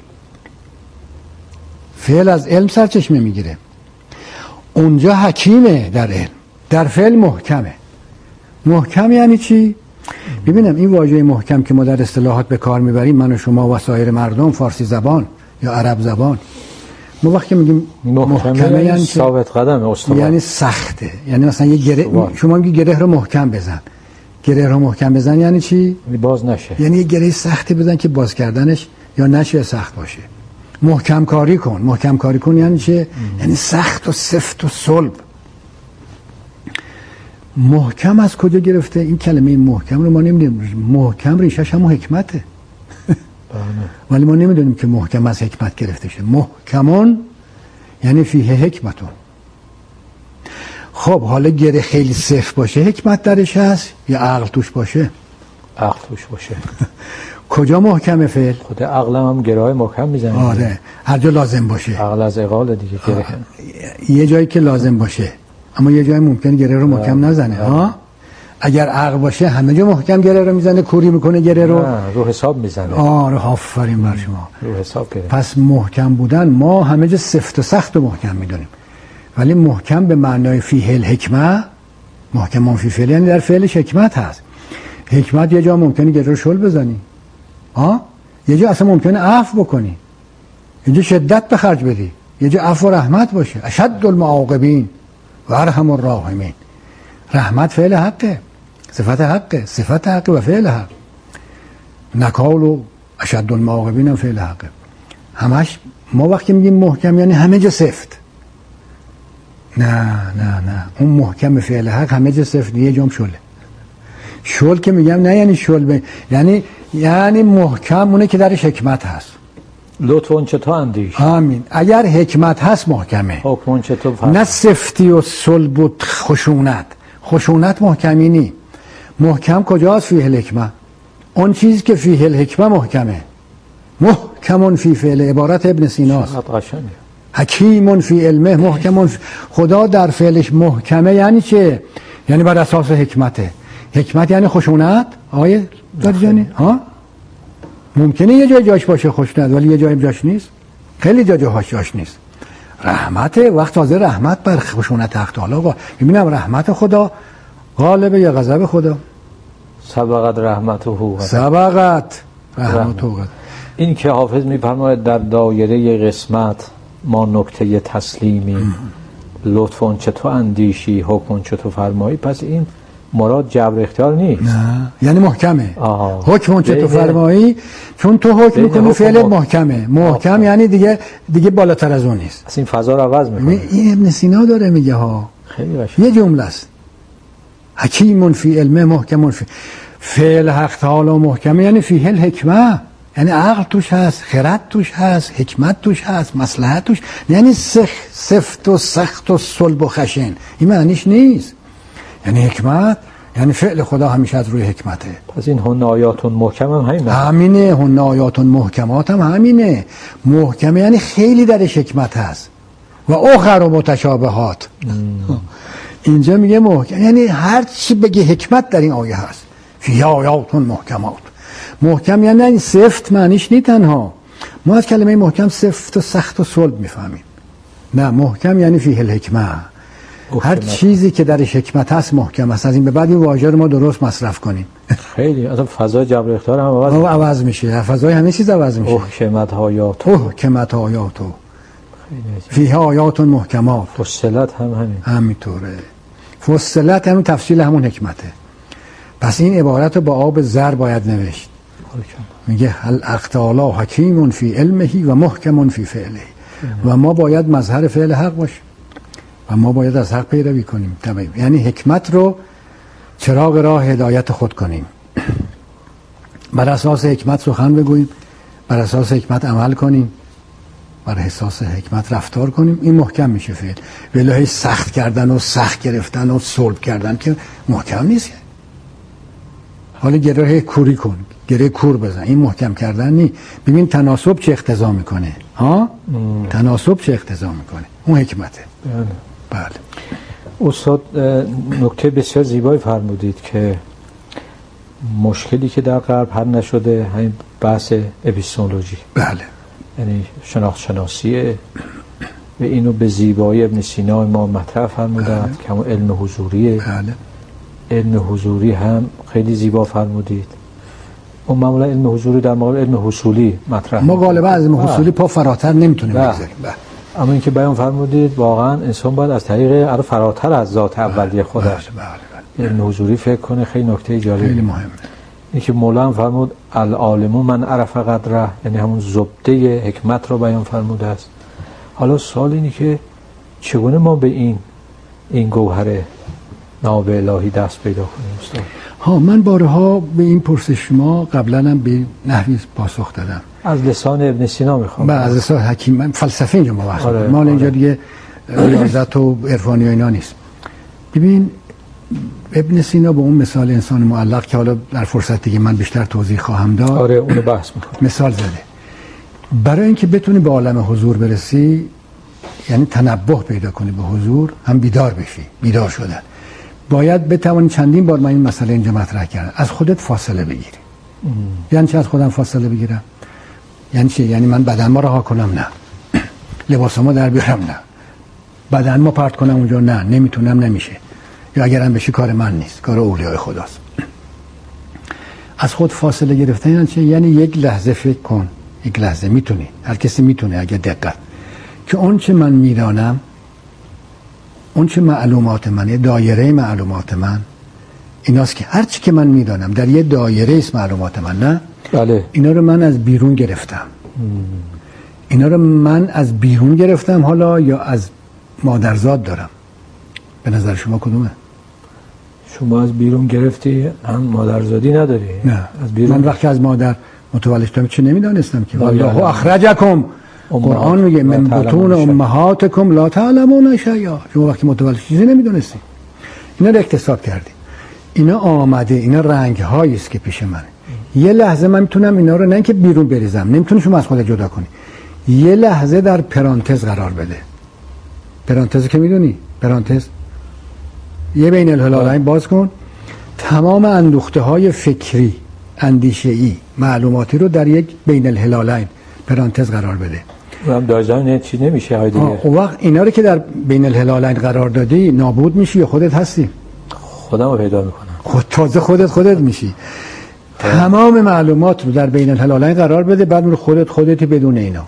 [SPEAKER 2] فعل از علم سرچشمه میگیره. اونجا حکیمه در علم، در فعل محکمه. محکم یعنی چی؟ ببینم این واژه محکم که ما در اصطلاحات به کار میبریم، من و شما و سایر مردم فارسی زبان یا عرب زبان، ما وقتی میگیم محکمه یعنی
[SPEAKER 1] ثابت قدم، استوار،
[SPEAKER 2] یعنی سخته. یعنی مثلا یه گره، شما میگی گره رو محکم بزن. گره رو محکم بزن یعنی چی؟
[SPEAKER 1] باز نشه.
[SPEAKER 2] یعنی یه گره سختی بزن که باز کردنش یا نشه سخت باشه. محکم کاری کن. محکم کاری کن یعنی چه؟ یعنی سخت و سفت و صلب. محکم از کجا گرفته؟ این کلمه محکم رو ما نمیدونیم. محکم ریشش همون حکمته. ولی ما نمیدونیم که محکم از حکمت گرفته شه. محکمون یعنی فیه حکمتون. خب حالا گره خیلی صفر باشه حکمت درش هست یا عقل توش باشه؟
[SPEAKER 1] عقل توش باشه.
[SPEAKER 2] کجا محکمه فعل؟
[SPEAKER 1] خود عقلم هم گره های محکم میزنه.
[SPEAKER 2] آره هر جا لازم باشه.
[SPEAKER 1] عقل از عقال دیگه گره.
[SPEAKER 2] یه جایی که لازم باشه اما یه جایی ممکن گره رو محکم نزنه. ها اگر عقل باشه همه جا محکم گره رو میزنه، کوری میکنه گره رو.
[SPEAKER 1] نه رو حساب میزنه.
[SPEAKER 2] آره آفرین بر شما.
[SPEAKER 1] رو حساب گره.
[SPEAKER 2] پس محکم بودن ما همه جا سفت و سخت و محکم میدونیم، ولی محکم به معنای فیه الحکمه، محکم فی فعل یعنی در فعلش حکمت هست. حکمت یه جا ممکنه گره رو شل بزنی، ها یه جا اصلا ممکنه عفو بکنی، یه جا شدت به خرج بدی، یه جا عفو و رحمت باشه. اشد المعاقبین و ارحم الراحمین. رحمت فعل حقه، صفت حقه، صفت حقه و فعل حق. نکال و اشد المعاقبین هم فعل حقه. همش ما وقتی میگیم محکم یعنی همه جا سفت. نه نه نه اون محکم فعل حق همه جا سفت، یه جام شله. شل که میگم نه یعنی شل ب... یعنی یعنی محکم اونه که درش حکمت هست.
[SPEAKER 1] لطف اون چطور اندیش.
[SPEAKER 2] آمین. اگر حکمت هست محکمه.
[SPEAKER 1] حکم اون چطور فرق.
[SPEAKER 2] نه سفتی و صلب و خشونت. خشونت محکمی نی. محکم کجاست؟ فیه الحکمه. اون چیزی که فیه الحکمه محکمه. محکمون فی فعل، عبارت ابن سیناست. حکیمون فی علمه، محکمون فی... خدا در فعلش محکمه یعنی چه؟ یعنی بر اساس حکمته. حکمت یعنی خشونت؟ آقای درجانی ها؟ ممکنه یه جای جاش باشه خشونت ولی یه جای جاش نیست. خیلی جا جاش جاش نیست. رحمت وقت تازه رحمت بر خشونت حق تعالی. ببینم رحمت خدا غالب یا غضب خدا؟
[SPEAKER 1] سبقت رحمته.
[SPEAKER 2] سبقت رحمته.
[SPEAKER 1] این که حافظ می‌فرماید در دایره قسمت ما نکته تسلیمی، لطف اون چطور اندیشی، حکم اون چطور فرمایی. پس این مراد جبر اختیار نیست.
[SPEAKER 2] نه یعنی محکمه.
[SPEAKER 1] آها.
[SPEAKER 2] حکم اون چطور فرمایی، چون تو حکم میکنی فعل محکمه. محکم آه. یعنی دیگه دیگه بالاتر از اون نیست.
[SPEAKER 1] از این فضا رو عوض میکنه.
[SPEAKER 2] این ابن سینا داره میگه ها.
[SPEAKER 1] خیلی باشه.
[SPEAKER 2] یه جمله است. حکیم فی علمه، محکم فی فعل حق تعالی محکمه یعنی فیه الحکمه، یعنی عقل توش هست، خرد توش هست، حکمت توش هست، مصلحت توش، یعنی سخ سفت و سخت و صلب و خشن. این معنیش نیست. یعنی حکمت یعنی فعل خدا همیشه از روی حکمته.
[SPEAKER 1] پس این هن آیاتون محکم هم همینه.
[SPEAKER 2] همینه. هن آیاتون محکمات هم همینه. محکمه یعنی خیلی درش حکمت هست. و اخر و متشابهات. اینجا میگه محکم یعنی هر چی بگه حکمت در این آیه هست. فی آیاتون محکمات. محکم یعنی این سفت معنیش نی تنها. ما از کلمه محکم سفت و سخت و صلب میفهمیم. نه محکم یعنی فیه الحکمه. هر چیزی که درش حکمت هست محکم است. از این به بعد این واژه رو ما درست مصرف کنیم.
[SPEAKER 1] خیلی اصلا فضای جبر اختیار هم عوض
[SPEAKER 2] میشه. عوض میشه. فضای همه چیز عوض میشه.
[SPEAKER 1] حکمت آیات.
[SPEAKER 2] حکمت آیات. فیه آیات محکمات.
[SPEAKER 1] فصلت هم همین.
[SPEAKER 2] همینطوره. فصلت هم تفصیل همون حکمته. پس این عبارت رو با آب زر باید نوشت. میگه هل اقتالا حکیم فی علمه و محکم فی فعله. و ما باید مظهر فعل حق باشیم و ما باید از حق پیروی کنیم. طبعا یعنی حکمت رو چراغ راه هدایت خود کنیم، بر اساس حکمت سخن بگوییم، بر اساس حکمت عمل کنیم، بر اساس حکمت رفتار کنیم. این محکم میشه فعل. ولی سخت کردن و سخت گرفتن و صلب کردن که محکم نیست. حالا گره کوری کن، گره کور بزن، این محکم کردن نی. ببین تناسب چه اقتضا میکنه. ها تناسب چه اقتضا میکنه. اون حکمته. بله.
[SPEAKER 1] بله استاد نکته بسیار زیبایی فرمودید که مشکلی که در غرب حل نشده همین بحث اپیستمولوژی.
[SPEAKER 2] بله.
[SPEAKER 1] یعنی شناخت شناسیه و اینو به زیبایی ابن سینا ما مطرح فرمودند که همون علم حضوریه.
[SPEAKER 2] بله.
[SPEAKER 1] علم حضوری هم خیلی زیبا فرمودید. اون معمولا علم حضوری در مقابل علم حصولی مطرح.
[SPEAKER 2] ما غالبا از علم حصولی پا فراتر نمیتونیم بگذاریم.
[SPEAKER 1] اما این که بیان فرمودید واقعا انسان باید از طریق ار فراتر از ذات اولیه خودش
[SPEAKER 2] بله بله
[SPEAKER 1] علم حضوری فکر کنه. خیلی نکته جالبی.
[SPEAKER 2] خیلی مهمه.
[SPEAKER 1] این که مولانا فرمود العالم من عرف قدره، یعنی همون زبده حکمت رو بیان فرموده است. حالا سوال اینه که چگونه ما به این این گوهر ناب الهی دست پیدا کنیم استاد؟
[SPEAKER 2] ها، من بارها به این پرسش شما قبلا هم به نحوی پاسخ دادم.
[SPEAKER 1] از لسان ابن سینا میخوام.
[SPEAKER 2] من از لسان حکیم، من فلسفه اینجا ما بحث
[SPEAKER 1] آره،
[SPEAKER 2] مال اینجا
[SPEAKER 1] آره.
[SPEAKER 2] دیگه ریاضت و عرفانی و اینا نیست. ببین ابن سینا به اون مثال انسان معلق که حالا در فرصت دیگه من بیشتر توضیح خواهم داد،
[SPEAKER 1] آره اونو بحث میکنم،
[SPEAKER 2] مثال زده. برای اینکه بتونی به عالم حضور برسی، یعنی تنبه پیدا کنی به حضور، هم بیدار بشی، بیدار شدن، باید بتوانی، چندین بار من این مسئله اینجا مطرح کردم، از خودت فاصله بگیری. ام. یعنی چه از خودم فاصله بگیرم؟ یعنی چه؟ یعنی من بدن ما رها کنم؟ نه. لباس ما در بیارم؟ نه. بدن ما پرت کنم اونجا؟ نه، نمیتونم، نمیشه. یا اگرم بشه کار من نیست، کار اولیای خداست. از خود فاصله گرفتن یعنی چه؟ یعنی یک لحظه فکر کن، یک لحظه میتونی، هر کسی میتونه اگه دقت، که اون چه من میدانم، اون چه معلومات منه، دایره معلومات من ایناست که هر چی که من میدانم در یه دایره است معلومات من، نه؟
[SPEAKER 1] بله.
[SPEAKER 2] اینا رو من از بیرون گرفتم. ام. اینا رو من از بیرون گرفتم حالا یا از مادرزاد دارم؟ به نظر شما کدومه؟
[SPEAKER 1] شما از بیرون گرفتی، هم مادرزادی نداری؟
[SPEAKER 2] نه،
[SPEAKER 1] از بیرون.
[SPEAKER 2] من وقتی از مادر متولد شدم چه نمیدانستم که والله اخرجکم، قرآن میگه من بطون امهاتکم لا تعلمون شیئا. شما وقتی متولد چیزی نمیدونستی، اینا رو اکتساب کردی، اینا آمده، اینا رنگ هایی است که پیش منه. یه لحظه من میتونم اینا رو نه اینکه بیرون بریزم، نمیتونی شما از خودت جدا کنی، یه لحظه در پرانتز قرار بده. پرانتز که میدونی، پرانتز یه بین الهلالین باز کن، تمام اندوخته های فکری، اندیشه ای، معلوماتی رو در یک بین الهلالین پرانتز قرار بده.
[SPEAKER 1] اونم داجان چی نمیشه های دیگه.
[SPEAKER 2] اون وقت اینا رو که در بین الهلالین قرار دادی نابود میشی یا خودت هستی؟
[SPEAKER 1] خودم رو پیدا میکنم.
[SPEAKER 2] خود تازه خودت خودت میشی. تمام معلومات رو در بین الهلالین قرار بده، بعد رو خودت خودتی بدون اینا.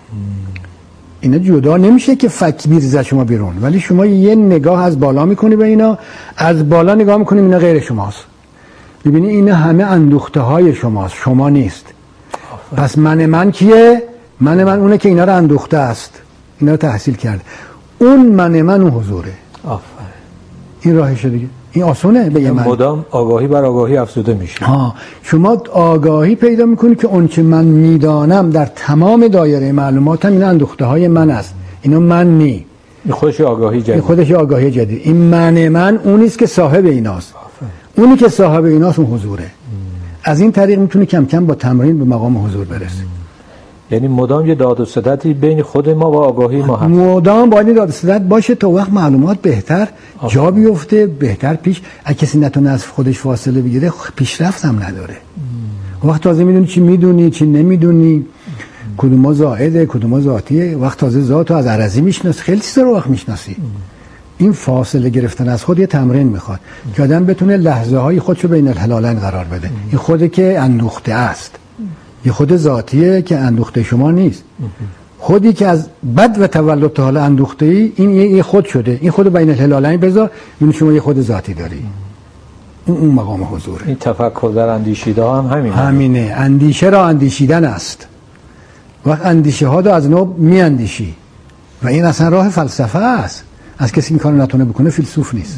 [SPEAKER 2] اینا جدا نمیشه که فک بیرزه شما بیرون، ولی شما یه نگاه از بالا میکنی به اینا، از بالا نگاه میکنی اینا غیر شماست. ببینی اینا همه اندوخته های شماست، شما نیست. آفره. پس من من کیه؟ من من اونه که اینا رو اندوخته است، اینا رو تحصیل کرده. اون من من اون حضوره.
[SPEAKER 1] آفره.
[SPEAKER 2] این راهشه دیگه. این آسونه به یه من.
[SPEAKER 1] مدام آگاهی بر آگاهی افزوده میشه.
[SPEAKER 2] ها، شما آگاهی پیدا میکنی که اون چه من میدانم در تمام دایره معلوماتم اینا اندوخته های من است. اینا من نی.
[SPEAKER 1] این خودش آگاهی جدید.
[SPEAKER 2] این خودش آگاهی جدید. این من من اونیست که صاحب ایناست. آفره. اونی که صاحب ایناست اون حضوره. ام. از این طریق میتونی کم کم با تمرین به مقام حضور برسی.
[SPEAKER 1] یعنی مدام یه داد و ستدی بین خود ما و آگاهی ما هست.
[SPEAKER 2] مدام باید داد و ستد باشه تا وقت معلومات بهتر جا بیفته، بهتر پیش. اگه کسی نتونه از خودش فاصله بگیره پیشرفت هم نداره. وقت تازه میدونی چی میدونی چی نمیدونی، کدوم زائده کدوم ذاتیه، وقت تازه ذاتو از عرضی میشناسی، خیلی چیزا رو وقت میشناسی. این فاصله گرفتن از خود یه تمرین میخواد که آدم بتونه لحظه های خودشو بین الهلالین قرار بده. این خوده که اندوخته است، یه خود ذاتیه که اندوخته شما نیست. خودی که از بد و تولد تا حالا اندوخته ای، این یه خود شده. این خود بین الهلالین بذار، ببین شما یه خود ذاتی داری. اون اون مقام حضوره.
[SPEAKER 1] این تفکر در اندیشیده ها هم همینه.
[SPEAKER 2] همینه. اندیشه را اندیشیدن است. وقت اندیشه ها رو از نو می اندیشی و این اصلا راه فلسفه است. از کسی این کارو نتونه بکنه فیلسوف نیست.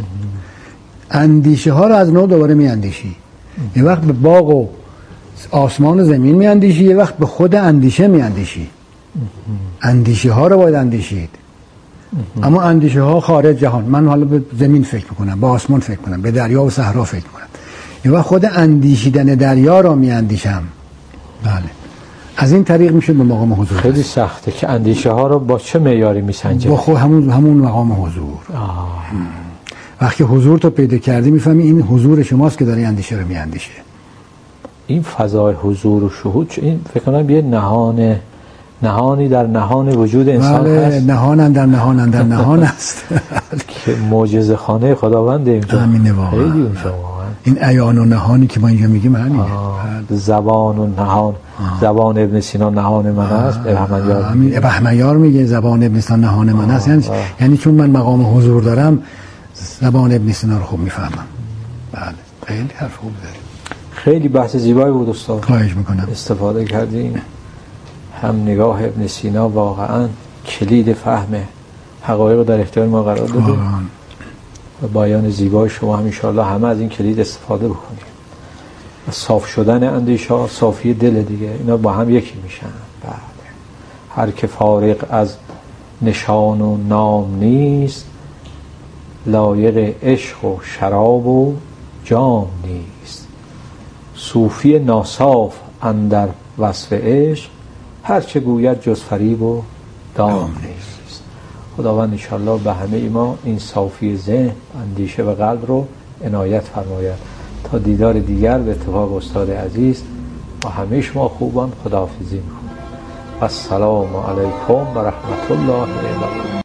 [SPEAKER 2] اندیشه ها رو از نو دوباره می اندیشی. یه وقت به باغ و آسمان و زمین می اندیشی، یه وقت به خود اندیشه می اندیشی. اندیشه ها رو باید اندیشید. اما اندیشه ها خارج جهان، من حالا به زمین فکر میکنم، به آسمان فکر میکنم، به دریا و صحرا فکر میکنم، یه وقت خود اندیشیدن دریا رو می اندیشم. بله. از این طریق میشه به مقام حضور.
[SPEAKER 1] خیلی سخته که اندیشه ها رو با چه معیاری میسنجه؟
[SPEAKER 2] با خود همون همون مقام حضور. آه. وقتی حضور تو پیدا کردی میفهمی این حضور شماست که داره اندیشه رو میاندیشه.
[SPEAKER 1] این فضای حضور و شهود، این فکر کنم یه نهان نهانی در نهان وجود انسان
[SPEAKER 2] بله،
[SPEAKER 1] هست.
[SPEAKER 2] نهان در نهان در نهان است
[SPEAKER 1] که معجزه خانه خداوند اینجا.
[SPEAKER 2] همینه واقعا.
[SPEAKER 1] خیلی اونجا واقعا.
[SPEAKER 2] این عیان و نهانی که ما اینجا میگیم همینه.
[SPEAKER 1] زبان و نهان. آه. زبان ابن سینا نهان من است. بهمنیار
[SPEAKER 2] همین بهمنیار میگه زبان ابن سینا نهان من است. یعنی یعنی چون من مقام حضور دارم زبان ابن سینا رو خوب میفهمم. بله، خیلی حرف خوب داری.
[SPEAKER 1] خیلی بحث زیبایی بود استاد.
[SPEAKER 2] خواهش میکنم.
[SPEAKER 1] استفاده کردیم. هم نگاه ابن سینا واقعا کلید فهم حقایق در اختیار ما قرار داده. و بیان زیبای شما هم انشاءالله همه از این کلید استفاده بکنیم. و صاف شدن اندیشه ها صافی دل دیگه، اینا با هم یکی میشن. بله. هر که فارغ از نشان و نام نیست، لایق عشق و شراب و جام نیست. صوفی ناصاف اندر وصف عشق، هر چه گوید جز فریب و دام نیست. خداوند انشاءالله به همه ما این صافی ذهن، اندیشه و قلب رو عنایت فرماید. تا دیدار دیگر به اتفاق استاد عزیز با همه شما خوبان خداحافظی میکنم. السلام علیکم و رحمت الله و برکاته.